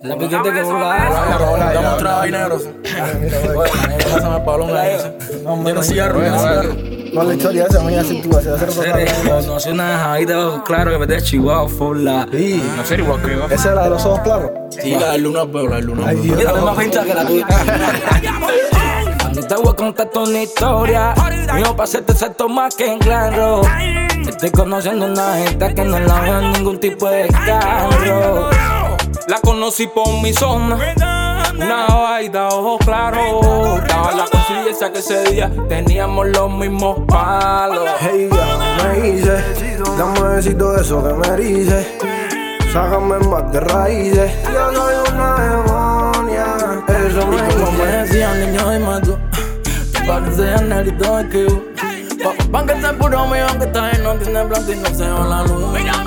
La piquete que burla. Dame otra vaina negro. Pásame el palo, yo no cigarro, yo no cigarro. ¿Cuál es la historia esa? Mira, si tú haces No soy una jadita de ojos claros que me te chihuahua for la. No sé igual que yo. ¿Esa es la de los ojos claros? Sí, la de Luna, pero la de Luna. Ay, Dios. Yo tengo más pinta que la tuya. Cuando te voy a contar toda una historia, mío pa' hacerte salto más que en claro. Estoy conociendo una gente que no la veo en ningún tipo de carro. La conocí por mi zona, una vaina, ojos claros. Estaba la conciencia que ese día teníamos los mismos palos. Hey, ya me hice, dame besito de eso que me erice. Sácame más de raíces. Yo soy una demonia. Eso me Como me hice. decían, niño de mato, pa' que sean negrito de que pa' que sea puro mío, aunque está en no tiene blanco y no se va la luz. Mira,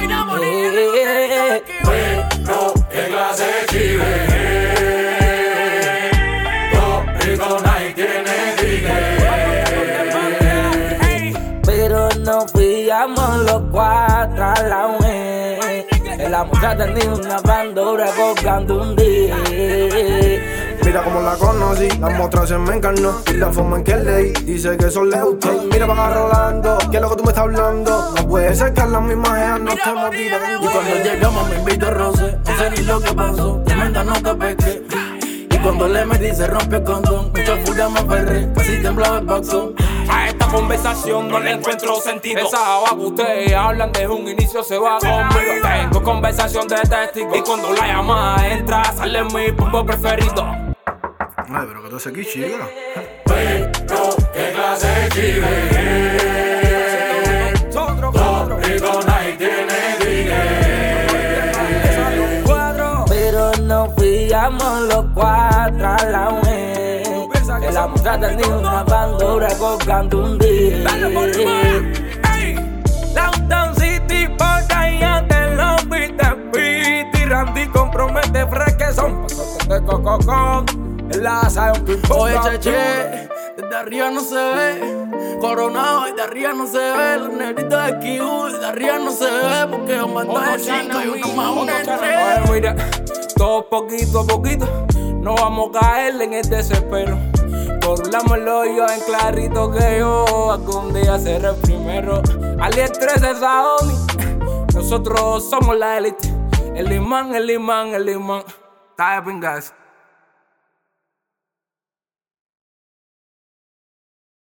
Pero, ¿qué clase de chive? Rico nadie tiene pero nos pillamos los cuatro a la vez. En la mujer tenía una bandura colgando un día. Mira cómo la conocí, la muestra se me encarnó y la forma en que leí, dice que eso le gustó. Mira para Rolando, ¿qué es lo que tú me estás hablando? No puede ser que a las mismas edades no estemos tirando. Y cuando llegamos me invito a roce, no sé ni lo que pasó, tremenda nota pesqué. Y cuando le metí se rompió el condón, mucha furia me aferré, casi temblaba el boxón. A esta conversación no le encuentro sentido. Esas abajo ustedes hablan de un inicio, se va conmigo. Tengo conversación de testigos y cuando la llamada entra sale mi pumbo preferido. Ay, pero que tú haces aquí, chica. Pero, ¿qué clase de chive? Rico nadie tiene Pero nos pillamos los cuatro a la vez. Que la mujer tenía una bandura colgando un día. Downtown City, por ahí antes los Pete, Randy compromete fresque son pasotes de cococón. En la sabe un ping-pong. Oye, cheche, desde arriba no se ve. Coronado, desde arriba no se ve. Los negritos de Kiu, desde arriba no se ve. Porque un bando de cinco y uno más uno es tres. Mira, todo poquito a poquito, no vamos a caer en el desespero. Corrulamos el hoyo en clarito que yo algún día seré el primero. AliExpress es Saoni, nosotros somos la élite. El imán, el imán, el imán. Está de pingas.